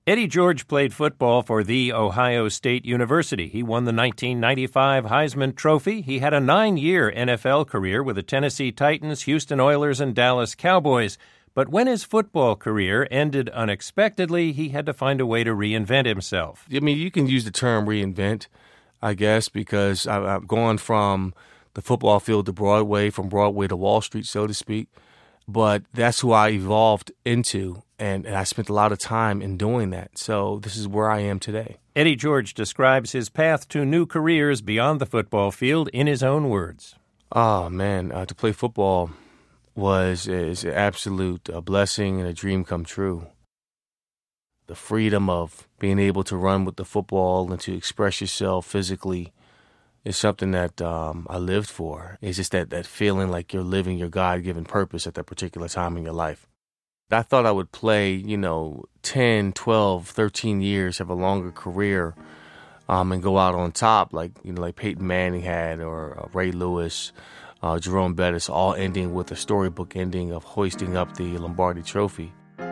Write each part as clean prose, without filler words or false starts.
Eddie George played football for The Ohio State University. He won the 1995 Heisman Trophy. He had a 9-year NFL career with the Tennessee Titans, Houston Oilers, and Dallas Cowboys. But when his football career ended unexpectedly, he had to find a way to reinvent himself. I mean, you can use the term reinvent, I guess, because I've gone from the football field to Broadway, from Broadway to Wall Street, so to speak. But that's who I evolved into, and I spent a lot of time in doing that. So this is where I am today. Eddie George describes his path to new careers beyond the football field in his own words. Oh, man, to play football is an absolute blessing and a dream come true. The freedom of being able to run with the football and to express yourself physically is something that I lived for. It's just that feeling like you're living your God-given purpose at that particular time in your life. I thought I would play, 10, 12, 13 years, have a longer career, and go out on top like Peyton Manning had, or Ray Lewis, Jerome Bettis, all ending with a storybook ending of hoisting up the Lombardi Trophy.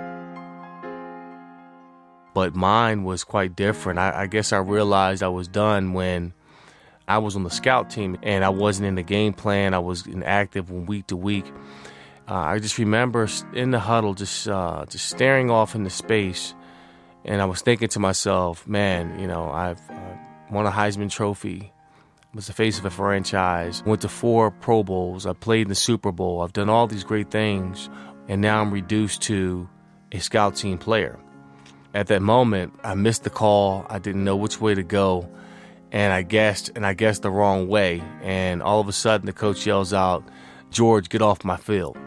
But mine was quite different. I guess I realized I was done when I was on the scout team and I wasn't in the game plan. I was inactive from week to week. I just remember in the huddle just staring off into space, and I was thinking to myself, man, I've won a Heisman Trophy. I was the face of a franchise. Went to 4 Pro Bowls. I played in the Super Bowl. I've done all these great things, and now I'm reduced to a scout team player. At that moment, I missed the call. I didn't know which way to go. And I guessed the wrong way. And all of a sudden, the coach yells out, "George, get off my field."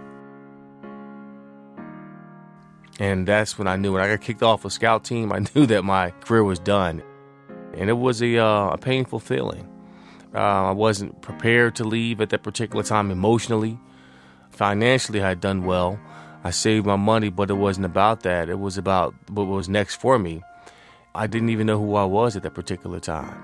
And that's when I knew. When I got kicked off a scout team, I knew that my career was done. And it was a painful feeling. I wasn't prepared to leave at that particular time emotionally. Financially, I had done well. I saved my money, but it wasn't about that. It was about what was next for me. I didn't even know who I was at that particular time.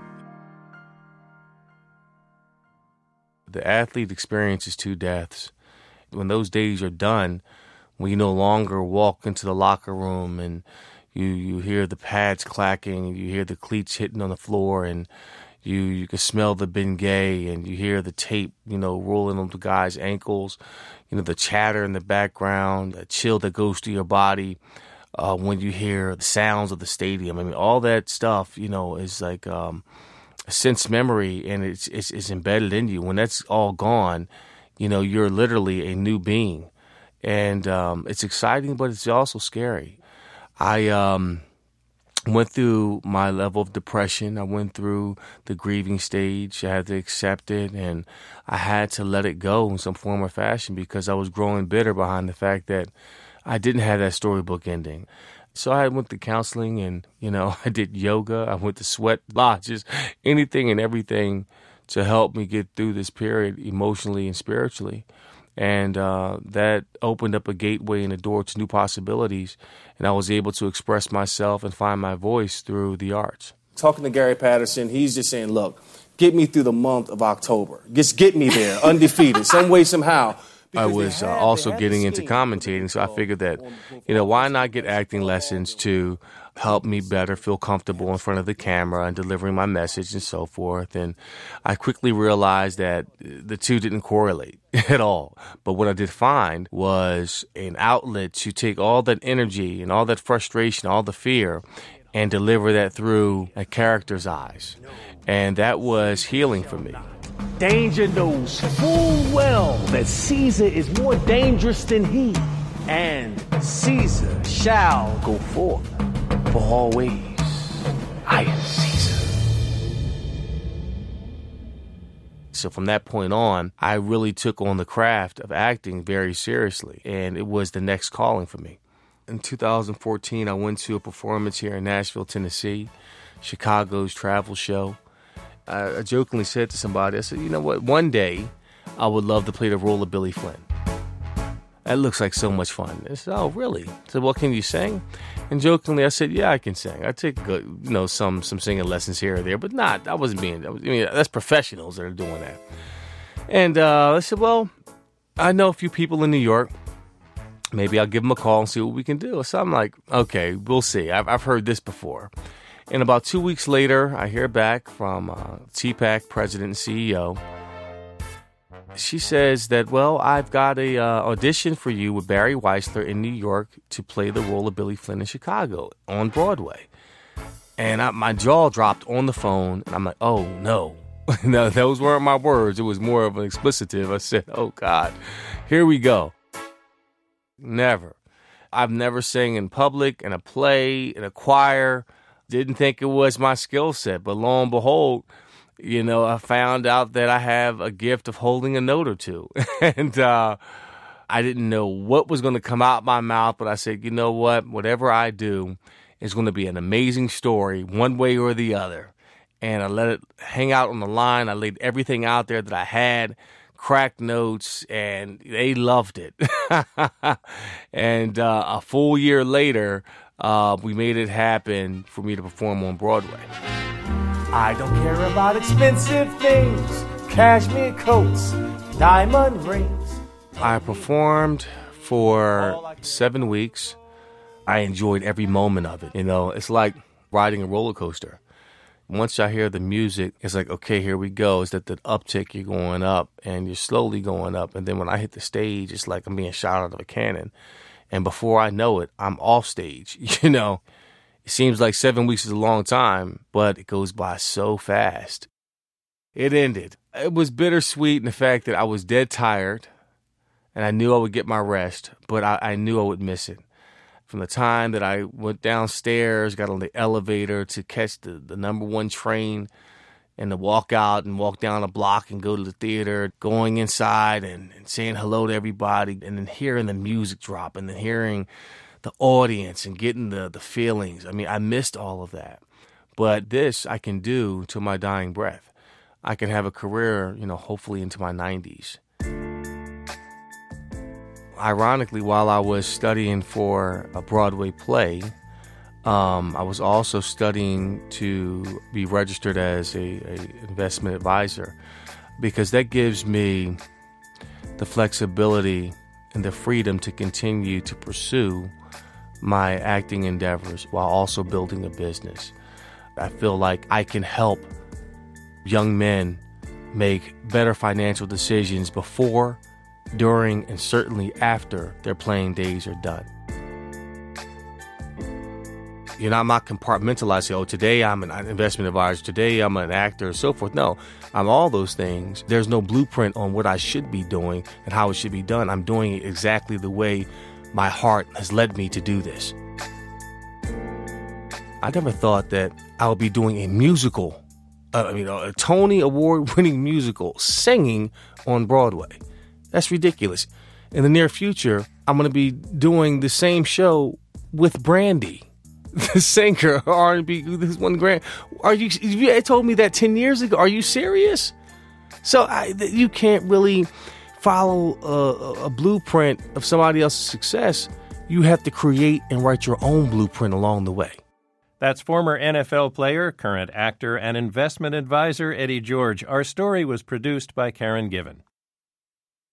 The athlete experiences 2 deaths. When those days are done, when you no longer walk into the locker room and you hear the pads clacking, you hear the cleats hitting on the floor, and you can smell the Bengay, and you hear the tape, rolling on the guy's ankles, the chatter in the background, the chill that goes through your body when you hear the sounds of the stadium. I mean, all that stuff, is like sense memory, and it's embedded in you. When that's all gone, you're literally a new being, and it's exciting, but it's also scary. I went through my level of depression. I went through the grieving stage. I had to accept it, and I had to let it go in some form or fashion because I was growing bitter behind the fact that I didn't have that storybook ending. So I went to counseling, and, I did yoga. I went to sweat lodges, anything and everything to help me get through this period emotionally and spiritually. And that opened up a gateway and a door to new possibilities. And I was able to express myself and find my voice through the arts. Talking to Gary Patterson, he's just saying, look, get me through the month of October. Just get me there, undefeated, some way, somehow. I was also getting into commentating, so I figured that, why not get acting lessons to help me better feel comfortable in front of the camera and delivering my message and so forth. And I quickly realized that the two didn't correlate at all. But what I did find was an outlet to take all that energy and all that frustration, all the fear, and deliver that through a character's eyes. And that was healing for me. Danger knows full well that Caesar is more dangerous than he, and Caesar shall go forth. For always, I am Caesar. So from that point on, I really took on the craft of acting very seriously, and it was the next calling for me. In 2014, I went to a performance here in Nashville, Tennessee, Chicago's travel show. I jokingly said to somebody, I said, you know what, one day I would love to play the role of Billy Flynn. That looks like so much fun. They said, oh, really? I said, well, can you sing? And jokingly, I said, yeah, I can sing. I take, some singing lessons here or there, but not. I wasn't being, that's professionals that are doing that. And I said, well, I know a few people in New York. maybe I'll give them a call and see what we can do. So I'm like, okay, we'll see. I've heard this before. And about 2 weeks later, I hear back from TPAC president and CEO. She says that, well, I've got a audition for you with Barry Weissler in New York to play the role of Billy Flynn in Chicago on Broadway. And my jaw dropped on the phone, and I'm like, oh, no. No, those weren't my words. It was more of an explicitive. I said, oh, God, here we go. Never. I've never sang in public, in a play, in a choir. Didn't think it was my skill set. But lo and behold, I found out that I have a gift of holding a note or two. And I didn't know what was going to come out my mouth, but I said, you know what? Whatever I do is going to be an amazing story one way or the other. And I let it hang out on the line. I laid everything out there that I had, cracked notes, and they loved it. And a full year later, we made it happen for me to perform on Broadway. I don't care about expensive things, cashmere coats, diamond rings. I performed for 7 weeks. I enjoyed every moment of it. It's like riding a roller coaster. Once I hear the music, it's like, okay, here we go. It's that the uptick, you're going up, and you're slowly going up. And then when I hit the stage, it's like I'm being shot out of a cannon. And before I know it, I'm off stage. It seems like 7 weeks is a long time, but it goes by so fast. It ended. It was bittersweet in the fact that I was dead tired, and I knew I would get my rest, but I knew I would miss it. From the time that I went downstairs, got on the elevator to catch the number one train, and to walk out and walk down a block and go to the theater, going inside and saying hello to everybody, and then hearing the music drop, and then hearing the audience and getting the feelings. I mean, I missed all of that. But this I can do till my dying breath. I can have a career, hopefully into my 90s. Ironically, while I was studying for a Broadway play, I was also studying to be registered as a investment advisor, because that gives me the flexibility and the freedom to continue to pursue my acting endeavors while also building a business. I feel like I can help young men make better financial decisions before, during, and certainly after their playing days are done. I'm not compartmentalizing, today I'm an investment advisor, today I'm an actor, and so forth. No, I'm all those things. There's no blueprint on what I should be doing and how it should be done. I'm doing it exactly the way my heart has led me to do this. I never thought that I would be doing a musical, a Tony Award-winning musical, singing on Broadway. That's ridiculous. In the near future, I'm going to be doing the same show with Brandy, the singer, R&B, this one grand. You told me that 10 years ago. Are you serious? So you can't really follow a blueprint of somebody else's success. You have to create and write your own blueprint along the way. That's former NFL player, current actor, and investment advisor Eddie George. Our story was produced by Karen Given.